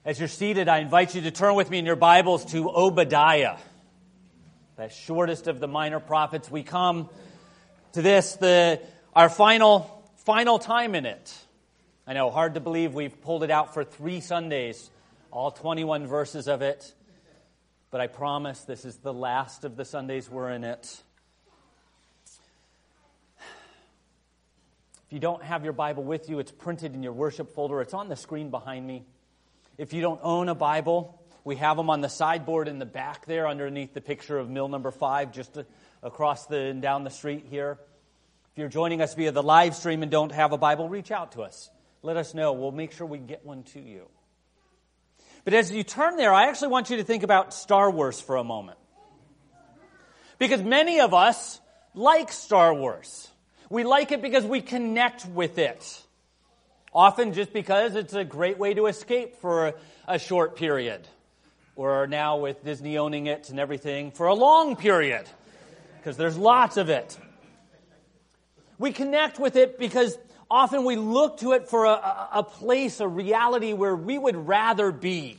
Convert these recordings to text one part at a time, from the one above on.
As you're seated, I invite you to turn with me in your Bibles to Obadiah, the shortest of the minor prophets. We come to this, our final time in it. I know, hard to believe we've pulled it out for 3 Sundays, all 21 verses of it. But I promise this is the last of the Sundays we're in it. If you don't have your Bible with you, it's printed in your worship folder. It's on the screen behind me. If you don't own a Bible, we have them on the sideboard in the back there underneath the picture of mill number 5, just across and down the street here. If you're joining us via the live stream and don't have a Bible, reach out to us. Let us know. We'll make sure we get one to you. But as you turn there, I actually want you to think about Star Wars for a moment. Because many of us like Star Wars. We like it because we connect with it. Often just because it's a great way to escape for a short period. Or now with Disney owning it and everything, for a long period. Because there's lots of it. We connect with it because often we look to it for a place, a reality where we would rather be.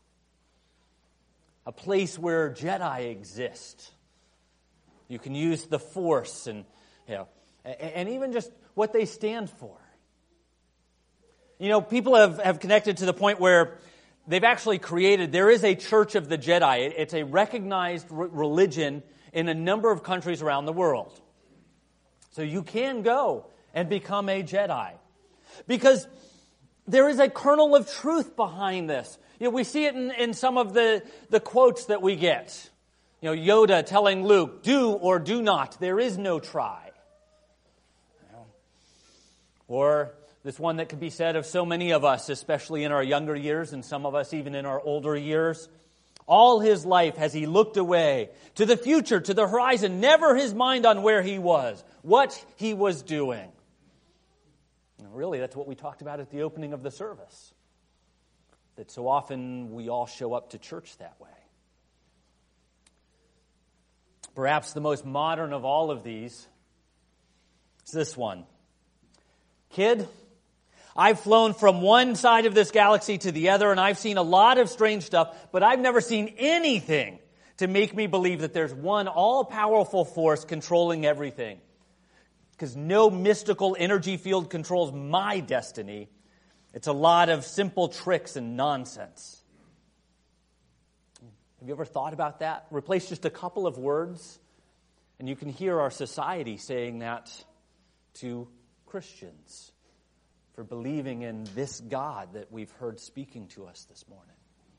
A place where Jedi exist. You can use the Force and even just what they stand for. You know, people have connected to the point where they've actually there is a Church of the Jedi. It's a recognized religion in a number of countries around the world. So you can go and become a Jedi. Because there is a kernel of truth behind this. You know, we see it in some of the quotes that we get. You know, Yoda telling Luke, do or do not. There is no try. Or this one that could be said of so many of us, especially in our younger years, and some of us even in our older years. All his life has he looked away to the future, to the horizon, never his mind on where he was, what he was doing. And really, that's what we talked about at the opening of the service. That so often we all show up to church that way. Perhaps the most modern of all of these is this one. Kid, I've flown from one side of this galaxy to the other, and I've seen a lot of strange stuff, but I've never seen anything to make me believe that there's one all-powerful force controlling everything. Because no mystical energy field controls my destiny. It's a lot of simple tricks and nonsense. Have you ever thought about that? Replace just a couple of words, and you can hear our society saying that to Christians for believing in this God that we've heard speaking to us this morning.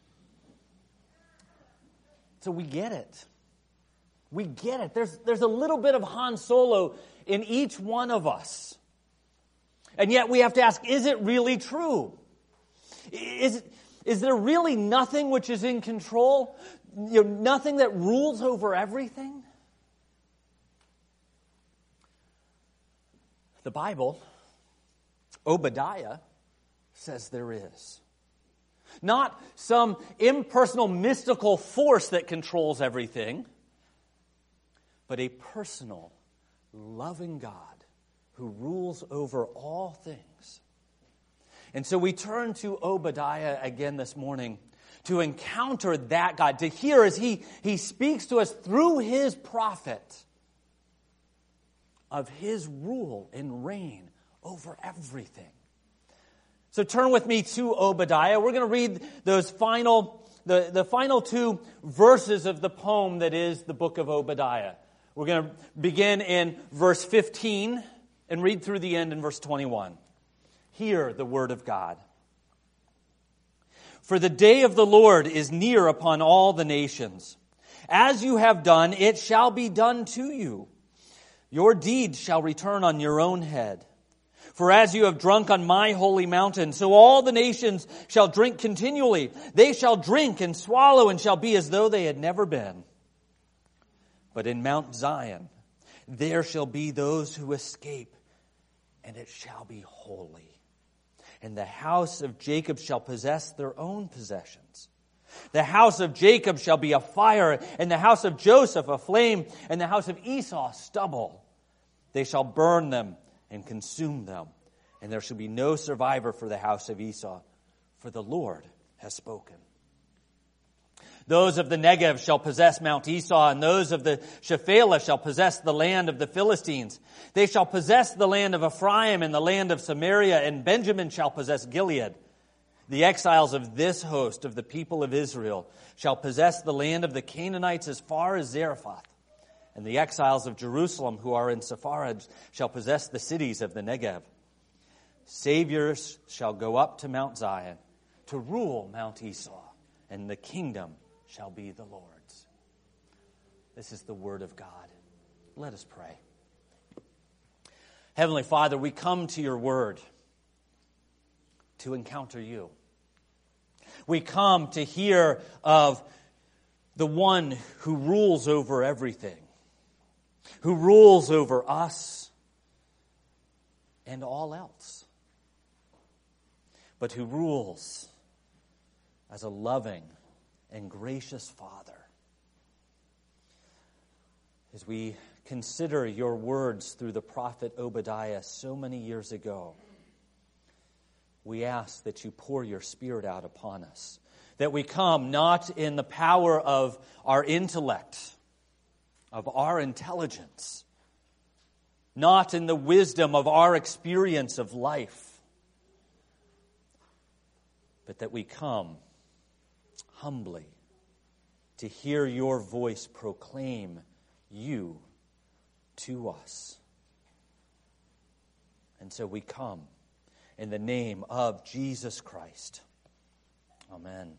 So we get it. We get it. There's a little bit of Han Solo in each one of us. And yet we have to ask, is it really true? Is there really nothing which is in control? You know, nothing that rules over everything? The Bible, Obadiah, says there is. Not some impersonal, mystical force that controls everything, but a personal, loving God who rules over all things. And so we turn to Obadiah again this morning to encounter that God, to hear as he speaks to us through his prophet of his rule and reign over everything. So turn with me to Obadiah. We're going to read those the final 2 verses of the poem that is the book of Obadiah. We're going to begin in verse 15 and read through the end in verse 21. Hear the word of God. For the day of the Lord is near upon all the nations. As you have done, it shall be done to you. Your deeds shall return on your own head. For as you have drunk on my holy mountain, so all the nations shall drink continually. They shall drink and swallow and shall be as though they had never been. But in Mount Zion, there shall be those who escape, and it shall be holy. And the house of Jacob shall possess their own possessions. The house of Jacob shall be a fire, and the house of Joseph a flame, and the house of Esau stubble. They shall burn them and consume them, and there shall be no survivor for the house of Esau, for the Lord has spoken. Those of the Negev shall possess Mount Esau, and those of the Shephelah shall possess the land of the Philistines. They shall possess the land of Ephraim and the land of Samaria, and Benjamin shall possess Gilead. The exiles of this host of the people of Israel shall possess the land of the Canaanites as far as Zarephath. And the exiles of Jerusalem who are in Sepharad shall possess the cities of the Negev. Saviors shall go up to Mount Zion to rule Mount Esau, and the kingdom shall be the Lord's. This is the word of God. Let us pray. Heavenly Father, we come to your word to encounter you. We come to hear of the one who rules over everything, who rules over us and all else, but who rules as a loving and gracious Father. As we consider your words through the prophet Obadiah so many years ago, we ask that you pour your Spirit out upon us, that we come not in the power of our intellect, of our intelligence, not in the wisdom of our experience of life, but that we come humbly to hear your voice proclaim you to us. And so we come in the name of Jesus Christ. Amen.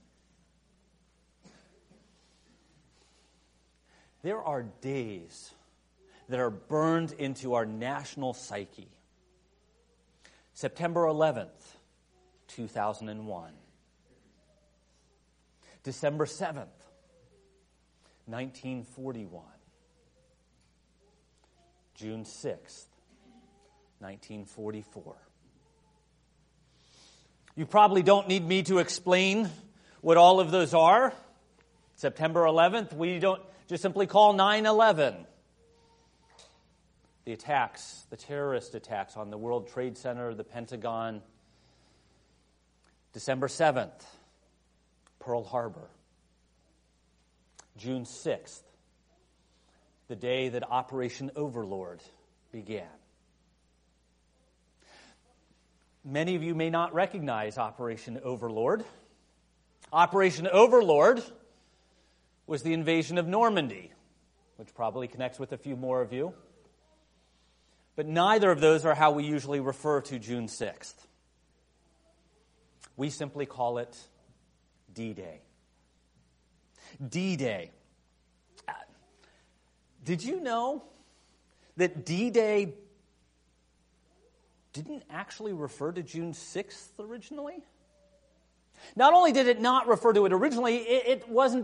There are days that are burned into our national psyche. September 11th, 2001. December 7th, 1941. June 6th, 1944. You probably don't need me to explain what all of those are. September 11th, we don't just simply call 9/11. The attacks, the terrorist attacks on the World Trade Center, the Pentagon. December 7th, Pearl Harbor. June 6th, the day that Operation Overlord began. Many of you may not recognize Operation Overlord. Operation Overlord was the invasion of Normandy, which probably connects with a few more of you. But neither of those are how we usually refer to June 6th. We simply call it D-Day. D-Day. Did you know that D-Day didn't actually refer to June 6th originally? Not only did it not refer to it originally, it wasn't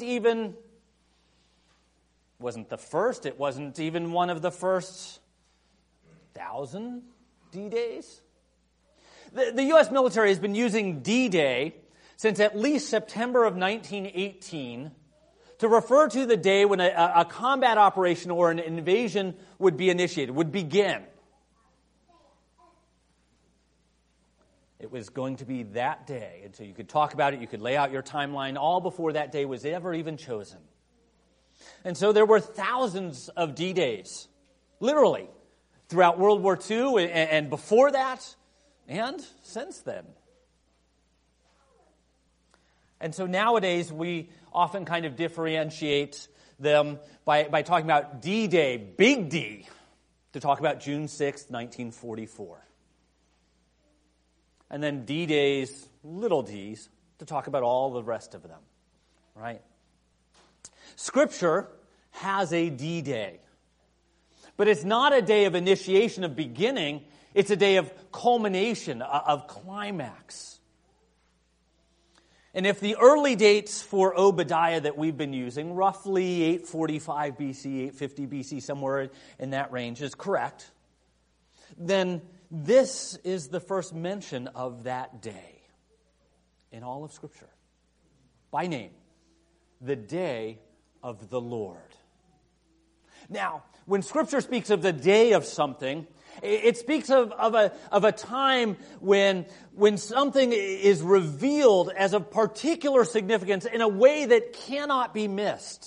the first. It wasn't even one of the first 1,000 D-Days. The U.S. military has been using D-Day since at least September of 1918 to refer to the day when a combat operation or an invasion would be initiated, would begin. It was going to be that day, and so you could talk about it, you could lay out your timeline, all before that day was ever even chosen. And so there were thousands of D-Days, literally, throughout World War II and before that, and since then. And so nowadays, we often kind of differentiate them by talking about D-Day, big D, to talk about June 6th, 1944. And then D-Days, little d's, to talk about all the rest of them, right? Scripture has a D-Day. But it's not a day of initiation, of beginning. It's a day of culmination, of climax. And if the early dates for Obadiah that we've been using, roughly 845 BC, 850 BC, somewhere in that range, is correct, then this is the first mention of that day in all of Scripture. By name, the day of the Lord. Now, when Scripture speaks of the day of something, it speaks of a time when something is revealed as of particular significance in a way that cannot be missed.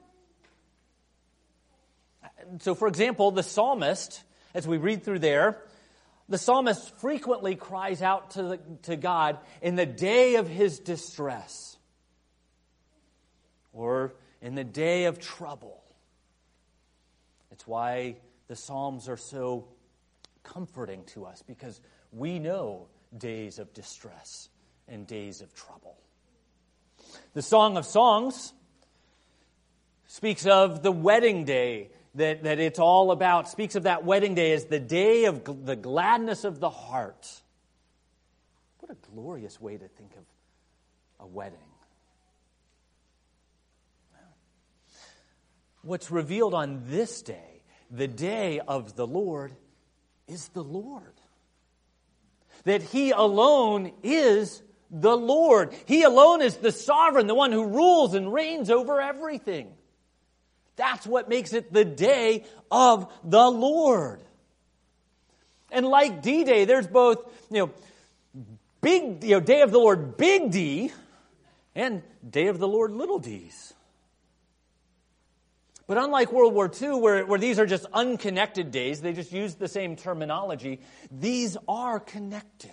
So, for example, the psalmist, as we read through there, the psalmist frequently cries out to God in the day of his distress or in the day of trouble. It's why the Psalms are so comforting to us, because we know days of distress and days of trouble. The Song of Songs speaks of the wedding day that it's all about, speaks of that wedding day as the day of the gladness of the heart. What a glorious way to think of a wedding. What's revealed on this day, the day of the Lord, is the Lord. That He alone is the Lord. He alone is the sovereign, the one who rules and reigns over everything. That's what makes it the day of the Lord. And like D-Day, there's both, big, Day of the Lord, big D, and Day of the Lord, little D's. But unlike World War II, where these are just unconnected days, they just use the same terminology, these are connected.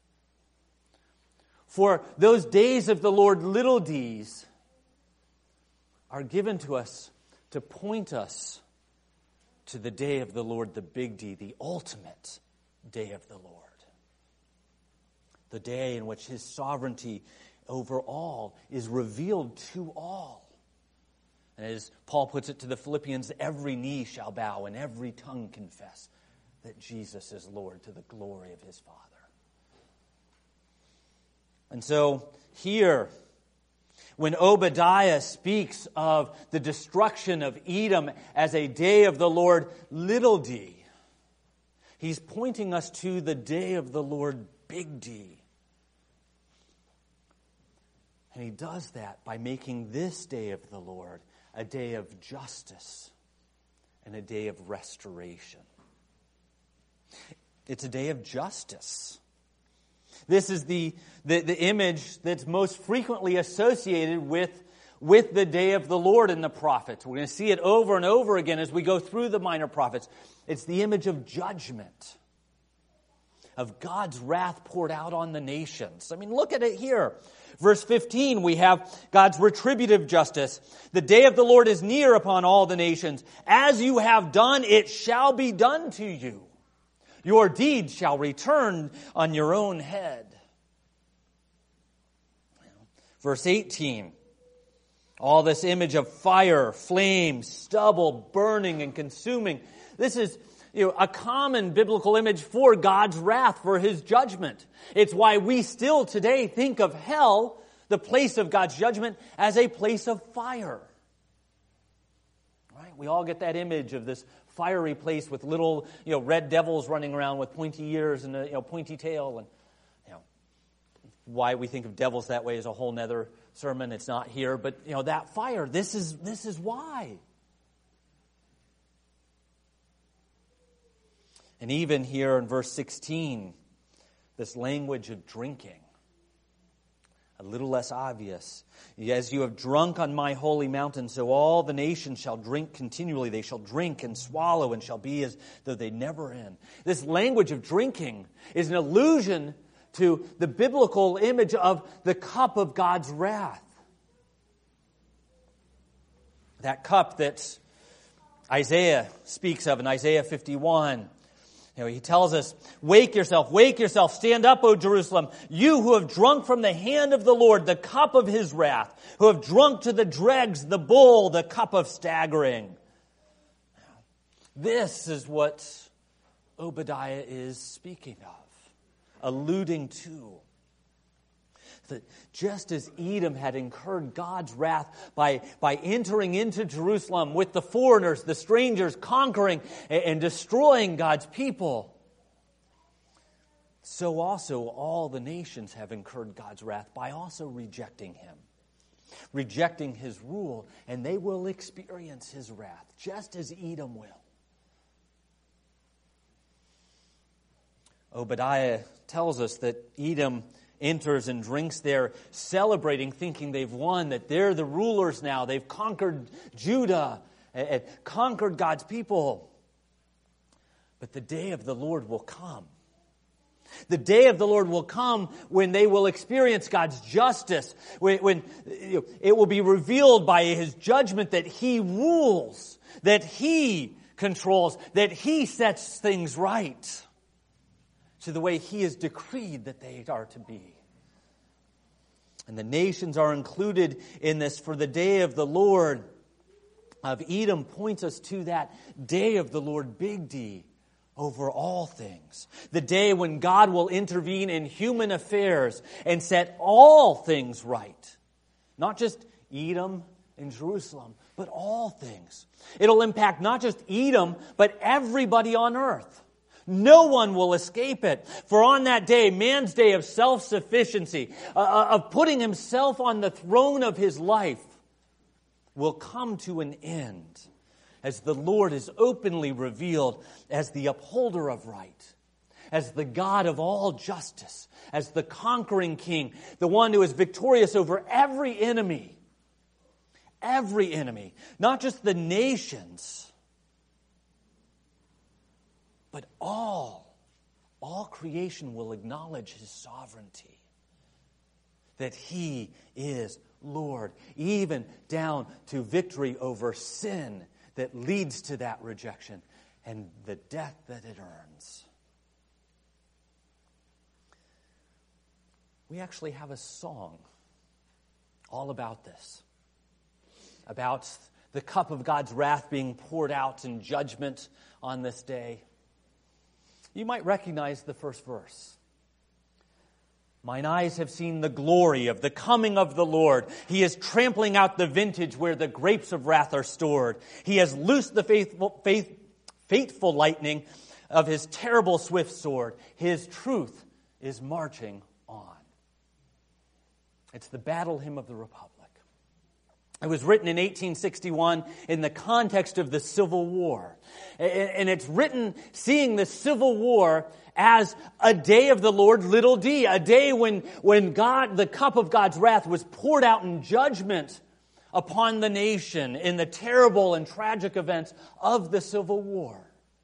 For those days of the Lord, little D's, are given to us to point us to the day of the Lord, the big D, the ultimate day of the Lord. The day in which His sovereignty over all is revealed to all. And as Paul puts it to the Philippians, every knee shall bow and every tongue confess that Jesus is Lord, to the glory of His Father. And so here, when Obadiah speaks of the destruction of Edom as a day of the Lord, little d, he's pointing us to the day of the Lord, big D. And he does that by making this day of the Lord a day of justice and a day of restoration. It's a day of justice. This is the image that's most frequently associated with the day of the Lord in the prophets. We're going to see it over and over again as we go through the minor prophets. It's the image of judgment, of God's wrath poured out on the nations. I mean, look at it here. Verse 15, we have God's retributive justice. The day of the Lord is near upon all the nations. As you have done, it shall be done to you. Your deeds shall return on your own head. Verse 18, all this image of fire, flame, stubble, burning and consuming. This is a common biblical image for God's wrath, for His judgment. It's why we still today think of hell, the place of God's judgment, as a place of fire. Right? We all get that image of this fiery place with little, red devils running around with pointy ears and a, pointy tail. And, why we think of devils that way is a whole nother sermon. It's not here, but, that fire, this is why. And even here in verse 16, this language of drinking, a little less obvious. As you have drunk on my holy mountain, so all the nations shall drink continually. They shall drink and swallow and shall be as though they never end. This language of drinking is an allusion to the biblical image of the cup of God's wrath. That cup that Isaiah speaks of in Isaiah 51. He tells us, wake yourself, stand up, O Jerusalem, you who have drunk from the hand of the Lord the cup of His wrath, who have drunk to the dregs the bowl, the cup of staggering. This is what Obadiah is speaking of, alluding to. That just as Edom had incurred God's wrath by entering into Jerusalem with the foreigners, the strangers, conquering and destroying God's people, so also all the nations have incurred God's wrath by also rejecting Him. rejecting his rule, and they will experience his wrath, just as Edom will. Obadiah tells us that Edom enters and drinks there, celebrating, thinking they've won, that they're the rulers now. They've conquered Judah and conquered God's people. But the day of the Lord will come. The day of the Lord will come when they will experience God's justice, when it will be revealed by his judgment that he rules, that he controls, that he sets things right to the way he has decreed that they are to be. And the nations are included in this, for the day of the Lord of Edom points us to that day of the Lord, big D, over all things. The day when God will intervene in human affairs and set all things right. Not just Edom and Jerusalem, but all things. It'll impact not just Edom, but everybody on earth. No one will escape it. For on that day, man's day of self-sufficiency, of putting himself on the throne of his life, will come to an end, as the Lord is openly revealed as the upholder of right, as the God of all justice, as the conquering king, the one who is victorious over every enemy, not just the nations, but all creation will acknowledge his sovereignty, that he is Lord, even down to victory over sin that leads to that rejection and the death that it earns. We actually have a song all about this, about the cup of God's wrath being poured out in judgment on this day. You might recognize the first verse. Mine eyes have seen the glory of the coming of the Lord. He is trampling out the vintage where the grapes of wrath are stored. He has loosed the fateful lightning of his terrible swift sword. His truth is marching on. It's the battle hymn of the Republic. It was written in 1861 in the context of the Civil War. And it's written seeing the Civil War as a day of the Lord, little d, a day when God, the cup of God's wrath, was poured out in judgment upon the nation in the terrible and tragic events of the Civil War,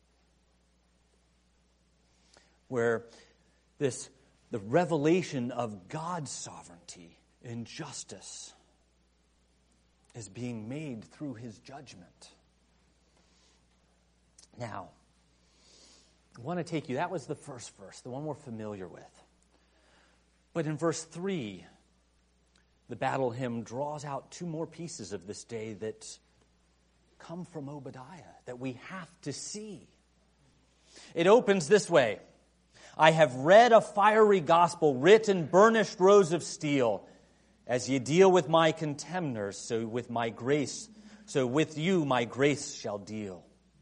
where the revelation of God's sovereignty and justice is being made through his judgment. Now, I want to take you, that was the first verse, the one we're familiar with. But in verse 3, the battle hymn draws out two more pieces of this day that come from Obadiah, that we have to see. It opens this way: I have read a fiery gospel writ in burnished rows of steel. As ye deal with my contemners, so with you my grace shall deal.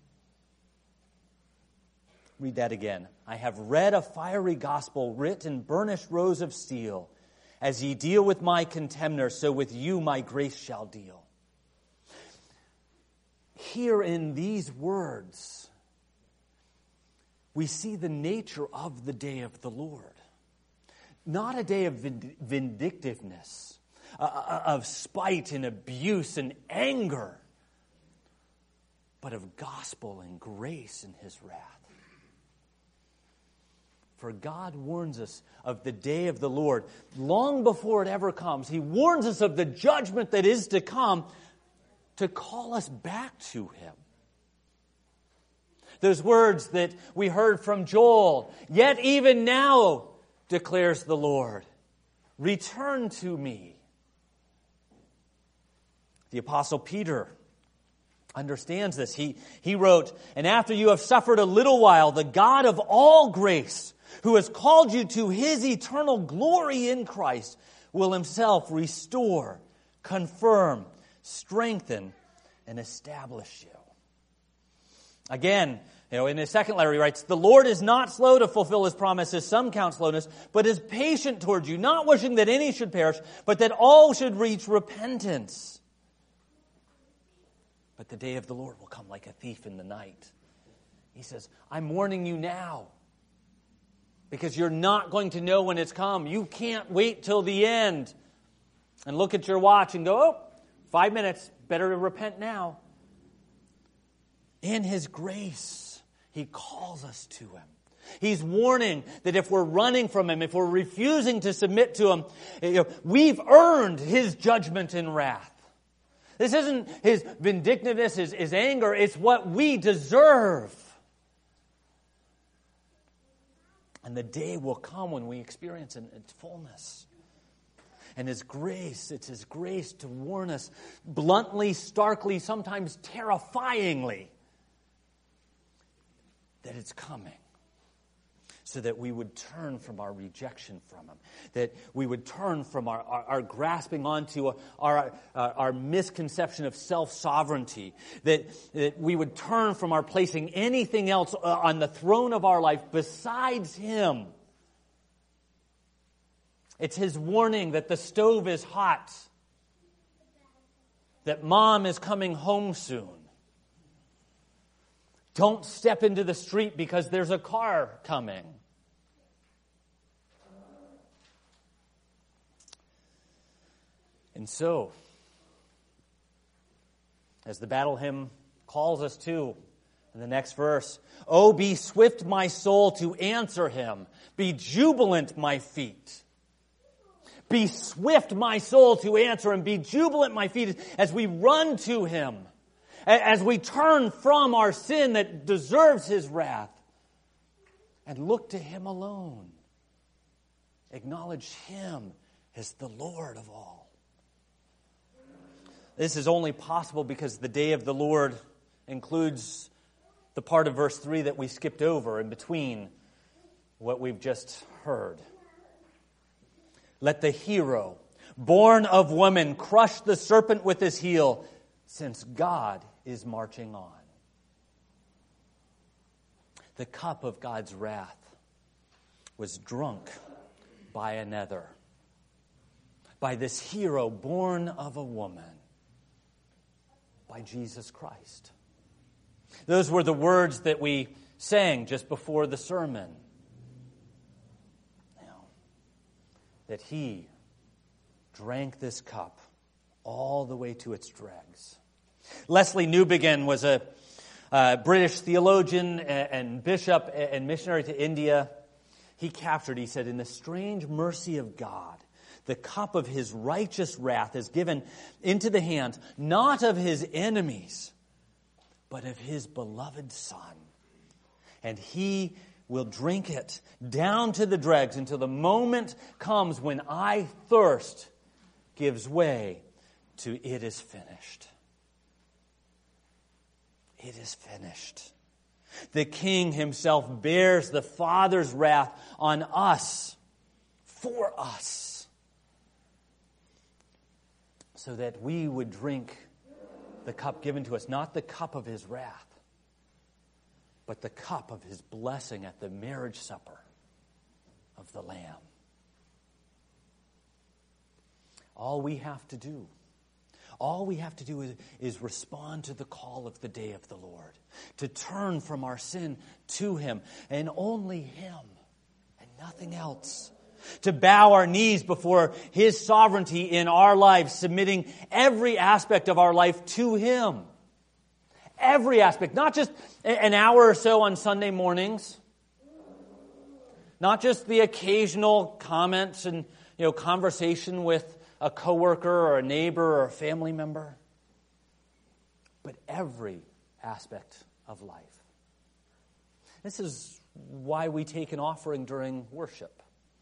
Read that again. I have read a fiery gospel writ in burnished rows of steel. As ye deal with my contemners, so with you my grace shall deal. Here in these words, we see the nature of the day of the Lord. Not a day of vindictiveness, of spite and abuse and anger, but of gospel and grace in his wrath. For God warns us of the day of the Lord long before it ever comes. He warns us of the judgment that is to come to call us back to him. Those words that we heard from Joel, yet even now, declares the Lord, return to me. The Apostle Peter understands this. He wrote, and after you have suffered a little while, the God of all grace, who has called you to his eternal glory in Christ, will himself restore, confirm, strengthen, and establish you. Again, In his second letter, he writes, "The Lord is not slow to fulfill his promises, some count slowness, but is patient toward you, not wishing that any should perish, but that all should reach repentance. But the day of the Lord will come like a thief in the night." He says, I'm warning you now, because you're not going to know when it's come. You can't wait till the end and look at your watch and go, 5 minutes, better to repent now. In His grace, He calls us to Him. He's warning that if we're running from Him, if we're refusing to submit to Him, we've earned His judgment and wrath. This isn't His vindictiveness, His anger. It's what we deserve. And the day will come when we experience it in its fullness. And His grace, it's His grace to warn us bluntly, starkly, sometimes terrifyingly, that it's coming, so that we would turn from our rejection from Him, that we would turn from our grasping onto our misconception of self-sovereignty, that we would turn from our placing anything else on the throne of our life besides Him. It's His warning that the stove is hot, that Mom is coming home soon. Don't step into the street because there's a car coming. And so, as the battle hymn calls us to in the next verse, "Oh, be swift, my soul, to answer Him. Be jubilant, my feet." Be swift, my soul, to answer Him. Be jubilant, my feet, as we run to Him. As we turn from our sin that deserves His wrath and look to Him alone. Acknowledge Him as the Lord of all. This is only possible because the day of the Lord includes the part of verse 3 that we skipped over in between what we've just heard. Let the hero, born of woman, crush the serpent with his heel, since God is marching on. The cup of God's wrath was drunk by another, by this hero born of a woman, by Jesus Christ. Those were the words that we sang just before the sermon. Now, that He drank this cup all the way to its dregs. Leslie Newbigin was a British theologian and bishop and missionary to India. He said, "In the strange mercy of God, the cup of His righteous wrath is given into the hands, not of His enemies, but of His beloved Son. And He will drink it down to the dregs until the moment comes when I thirst gives way to it is finished." It is finished. The King Himself bears the Father's wrath on us, for us, so that we would drink the cup given to us, not the cup of His wrath, but the cup of His blessing at the marriage supper of the Lamb. All we have to do is respond to the call of the day of the Lord, to turn from our sin to Him, and only Him, and nothing else. To bow our knees before His sovereignty in our lives, submitting every aspect of our life to Him. Every aspect, not just an hour or so on Sunday mornings, not just the occasional comments and conversation with a coworker or a neighbor or a family member, but every aspect of life. This is why we take an offering during worship.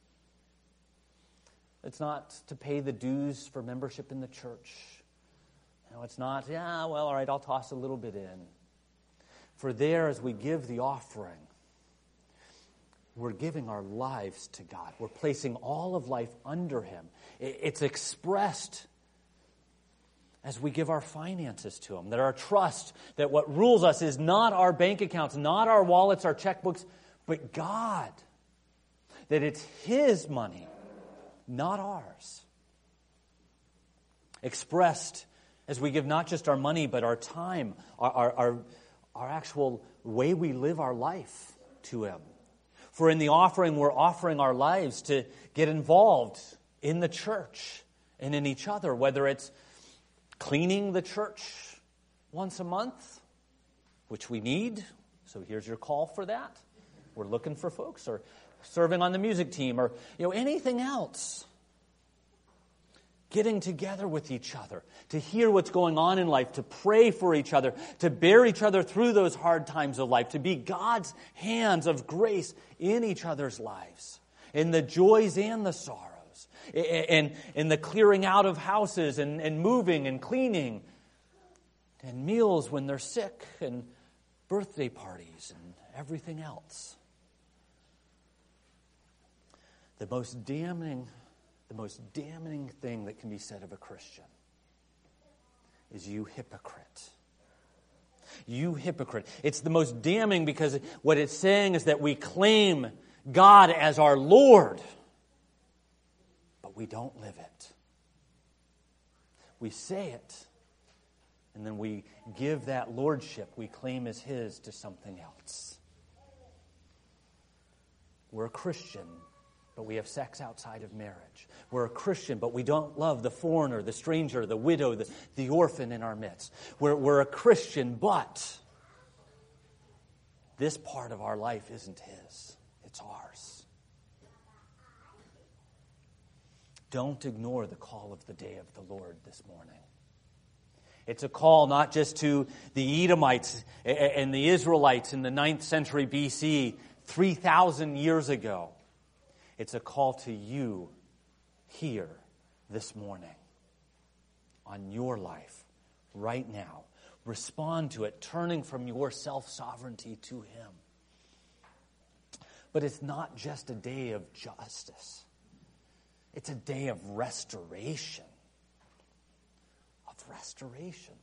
It's not to pay the dues for membership in the church. It's not, all right, I'll toss a little bit in. For there, as we give the offering, we're giving our lives to God. We're placing all of life under Him. It's expressed as we give our finances to Him, that our trust, that what rules us is not our bank accounts, not our wallets, our checkbooks, but God. That it's His money, not ours. Expressed as we give not just our money, but our time, our actual way we live our life to Him. For in the offering, we're offering our lives to get involved in the church and in each other, whether it's cleaning the church once a month, which we need. So here's your call for that. We're looking for folks, or serving on the music team, or anything else. Getting together with each other, to hear what's going on in life, to pray for each other, to bear each other through those hard times of life, to be God's hands of grace in each other's lives, in the joys and the sorrows, in the clearing out of houses and moving and cleaning, and meals when they're sick, and birthday parties and everything else. The most damning thing that can be said of a Christian is "you hypocrite." You hypocrite. It's the most damning because what it's saying is that we claim God as our Lord, but we don't live it. We say it, and then we give that lordship we claim as His to something else. We're a Christian, but we have sex outside of marriage. We're a Christian, but we don't love the foreigner, the stranger, the widow, the orphan in our midst. We're a Christian, but this part of our life isn't His. It's ours. Don't ignore the call of the day of the Lord this morning. It's a call not just to the Edomites and the Israelites in the 9th century BC, 3,000 years ago. It's a call to you here this morning on your life right now. Respond to it, turning from your self-sovereignty to Him. But it's not just a day of justice. It's a day of restoration. Of restoration.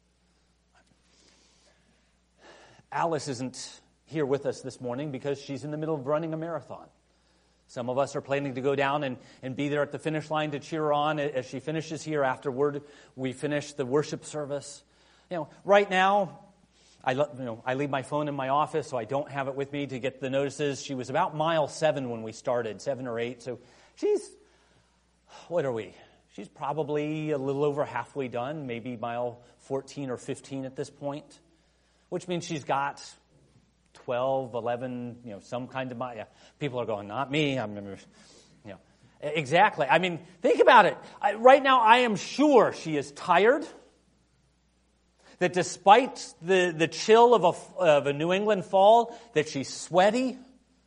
Alice isn't here with us this morning because she's in the middle of running a marathon. Some of us are planning to go down and be there at the finish line to cheer her on as she finishes here afterward. We finish the worship service. Right now, I leave my phone in my office, so I don't have it with me to get the notices. She was about mile 7 when we started, 7 or 8. So what are we? She's probably a little over halfway done, maybe mile 14 or 15 at this point, which means she's got 12, 11, some kind of mile. Yeah. People are going, not me. Exactly. I mean, think about it. Right now, I am sure she is tired. That despite the chill of a New England fall, that she's sweaty.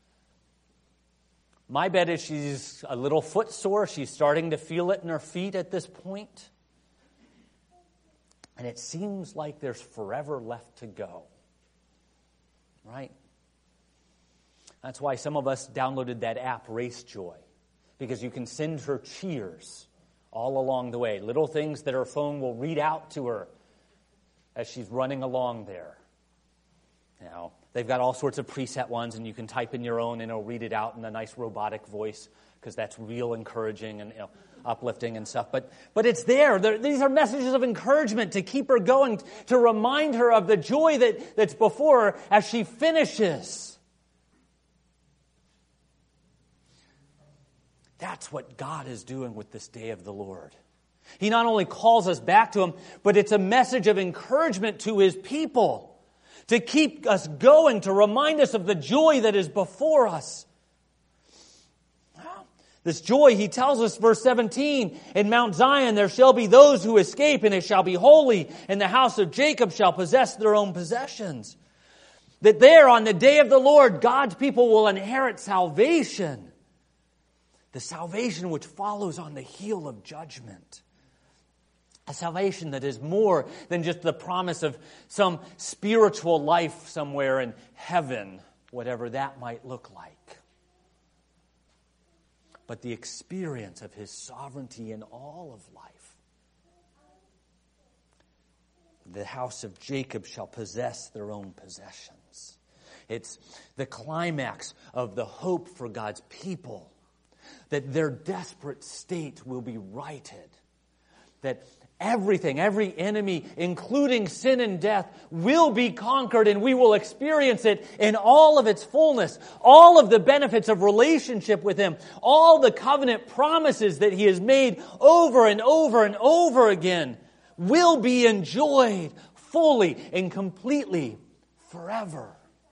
My bet is she's a little footsore. She's starting to feel it in her feet at this point. And it seems like there's forever left to go. Right? That's why some of us downloaded that app, Race Joy, because you can send her cheers all along the way. Little things that her phone will read out to her as she's running along there. Now, they've got all sorts of preset ones, and you can type in your own, and it'll read it out in a nice robotic voice, because that's real encouraging and uplifting and stuff. But it's there. These are messages of encouragement to keep her going, to remind her of the joy that's before her as she finishes. That's what God is doing with this day of the Lord. He not only calls us back to Him, but it's a message of encouragement to His people to keep us going, to remind us of the joy that is before us. This joy, He tells us, verse 17, in Mount Zion there shall be those who escape, and it shall be holy, and the house of Jacob shall possess their own possessions. That there, on the day of the Lord, God's people will inherit salvation. The salvation which follows on the heel of judgment. A salvation that is more than just the promise of some spiritual life somewhere in heaven, whatever that might look like. But the experience of His sovereignty in all of life. The house of Jacob shall possess their own possessions. It's the climax of the hope for God's people, that their desperate state will be righted, that everything, every enemy, including sin and death, will be conquered, and we will experience it in all of its fullness. All of the benefits of relationship with Him, all the covenant promises that He has made over and over and over again, will be enjoyed fully and completely forever.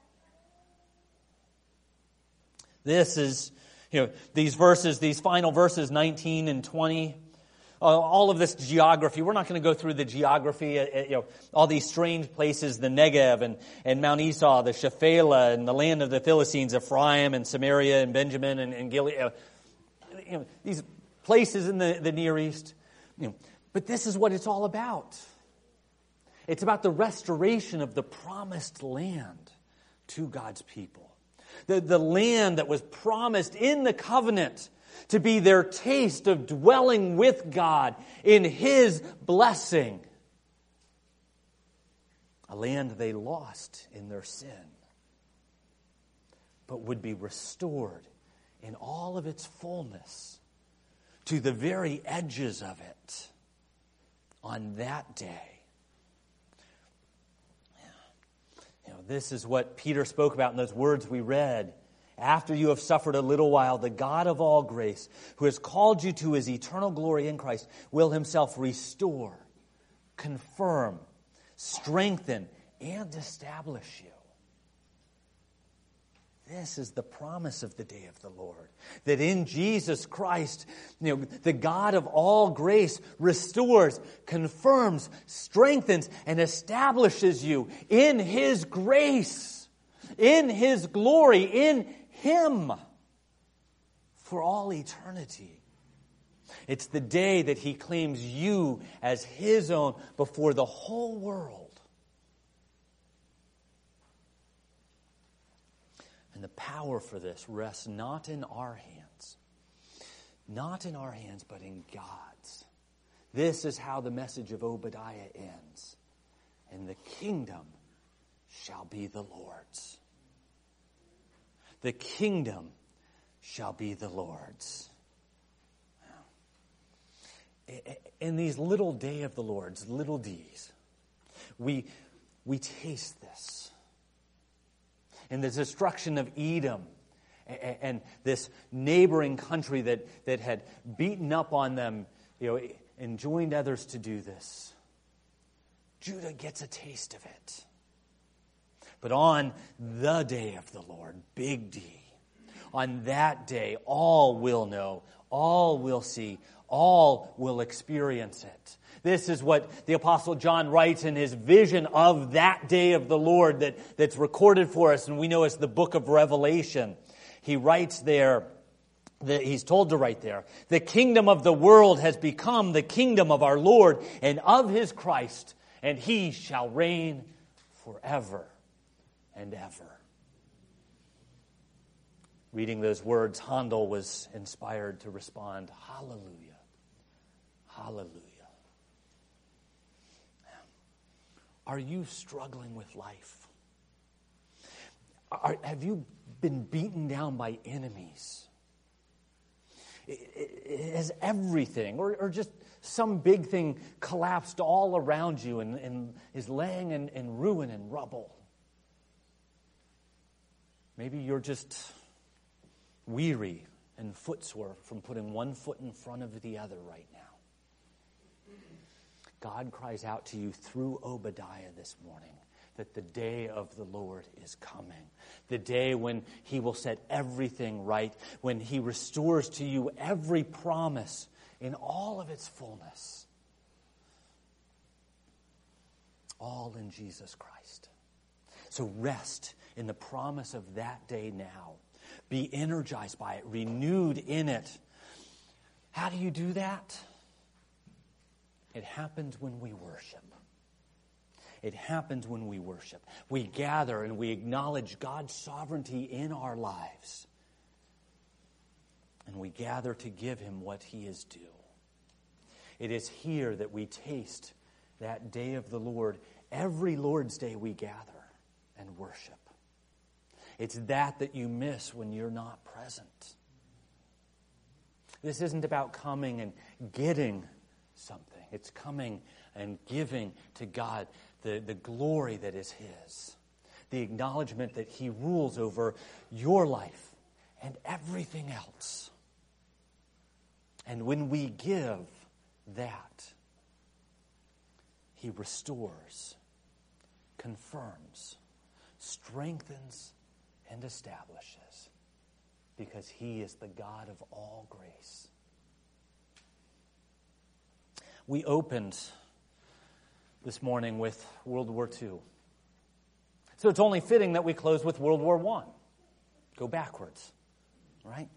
This is, these verses, these final verses, 19 and 20, all of this geography. We're not going to go through the geography, all these strange places, the Negev and Mount Esau, the Shephelah and the land of the Philistines, Ephraim and Samaria and Benjamin and Gilead. These places in the Near East. But this is what it's all about. It's about the restoration of the promised land to God's people. The land that was promised in the covenant to be their taste of dwelling with God in His blessing. A land they lost in their sin, but would be restored in all of its fullness to the very edges of it on that day. This is what Peter spoke about in those words we read. After you have suffered a little while, the God of all grace, who has called you to His eternal glory in Christ, will Himself restore, confirm, strengthen, and establish you. This is the promise of the day of the Lord. That in Jesus Christ, the God of all grace restores, confirms, strengthens, and establishes you in His grace, in His glory, in Him for all eternity. It's the day that He claims you as His own before the whole world. And the power for this rests not in our hands, but in God's. This is how the message of Obadiah ends. And the kingdom shall be the Lord's. The kingdom shall be the Lord's. In these little day of the Lord's, little D's, we taste this. In the destruction of Edom and this neighboring country that had beaten up on them, and joined others to do this, Judah gets a taste of it. But on the day of the Lord, big D, on that day, all will know, all will see, all will experience it. This is what the Apostle John writes in his vision of that day of the Lord that's recorded for us, and we know as the book of Revelation. He writes there, he's told to write there, the kingdom of the world has become the kingdom of our Lord and of His Christ, and He shall reign forever and ever. Reading those words, Handel was inspired to respond, hallelujah, hallelujah. Are you struggling with life? Have you been beaten down by enemies? Has everything, or just some big thing collapsed all around you and is laying in ruin and rubble? Maybe you're just weary and footsore from putting one foot in front of the other right now. God cries out to you through Obadiah this morning that the day of the Lord is coming. The day when He will set everything right, when He restores to you every promise in all of its fullness. All in Jesus Christ. So rest in the promise of that day now. Be energized by it, renewed in it. How do you do that? It happens when we worship. It happens when we worship. We gather and we acknowledge God's sovereignty in our lives. And we gather to give Him what He is due. It is here that we taste that day of the Lord, every Lord's Day we gather and worship. It's that you miss when you're not present. This isn't about coming and getting something. It's coming and giving to God the glory that is His. The acknowledgement that He rules over your life and everything else. And when we give that, He restores, confirms, strengthens, and establishes, because He is the God of all grace. We opened this morning with World War II. So it's only fitting that we close with World War I. Go backwards, right?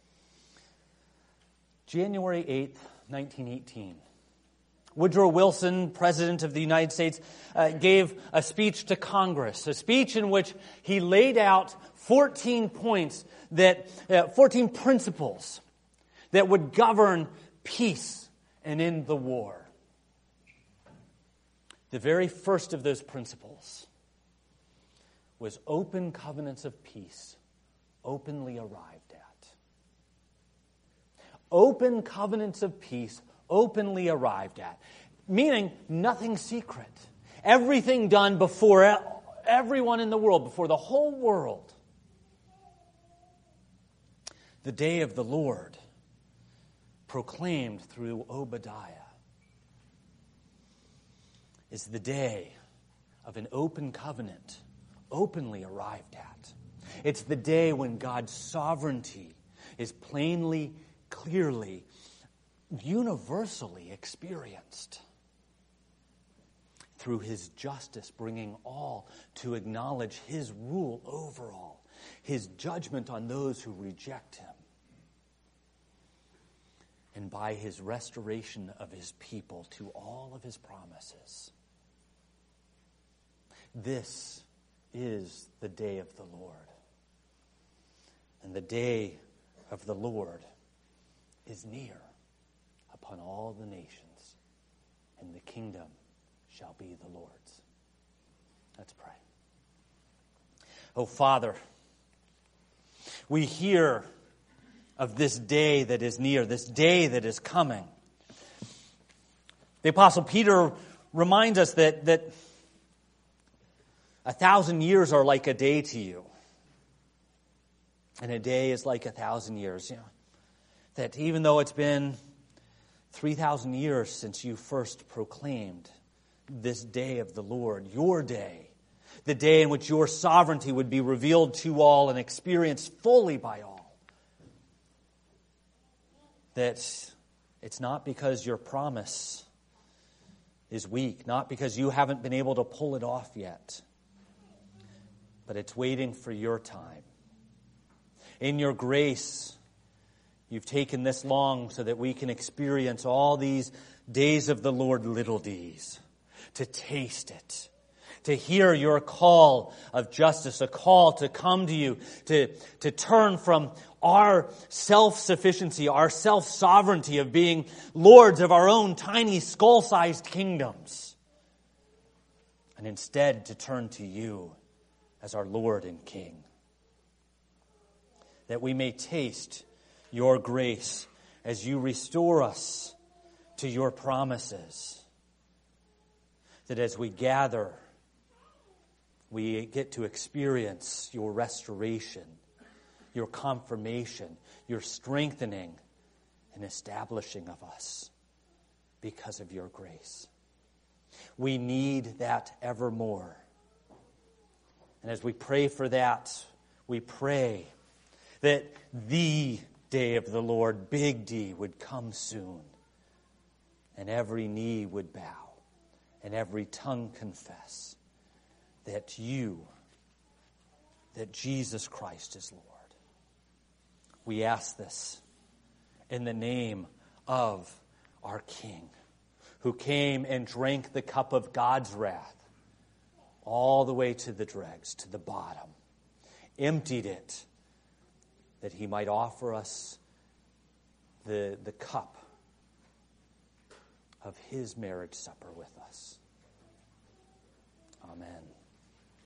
January 8th, 1918. Woodrow Wilson, President of the United States, gave a speech to Congress, a speech in which he laid out 14 points, 14 principles that would govern peace and end the war. The very first of those principles was open covenants of peace, openly arrived at. Open covenants of peace, openly arrived at. Meaning, nothing secret. Everything done before everyone in the world, before the whole world. The day of the Lord, proclaimed through Obadiah, is the day of an open covenant, openly arrived at. It's the day when God's sovereignty is plainly, clearly, universally experienced through His justice, bringing all to acknowledge His rule over all, His judgment on those who reject Him, and by His restoration of His people to all of His promises. This is the day of the Lord. And the day of the Lord is near upon all the nations, and the kingdom shall be the Lord's. Let's pray. Oh, Father, we hear of this day that is near, this day that is coming. The Apostle Peter reminds us that 1,000 years are like a day to you. And a day is like 1,000 years. You know, that even though it's been 3,000 years since you first proclaimed this day of the Lord, your day, the day in which your sovereignty would be revealed to all and experienced fully by all, that it's not because your promise is weak, not because you haven't been able to pull it off yet, but it's waiting for your time. In your grace, you've taken this long so that we can experience all these days of the Lord, little d's, to taste it, to hear your call of justice, a call to come to you, to turn from our self-sufficiency, our self-sovereignty of being lords of our own tiny skull-sized kingdoms, and instead to turn to you as our Lord and King. That we may taste your grace as you restore us to your promises. That as we gather, we get to experience your restoration, your confirmation, your strengthening and establishing of us because of your grace. We need that evermore. And as we pray for that, we pray that the day of the Lord, big D, would come soon. And every knee would bow and every tongue confess that Jesus Christ is Lord. We ask this in the name of our King, who came and drank the cup of God's wrath all the way to the dregs, to the bottom, emptied it, that he might offer us the cup of his marriage supper with us. Amen.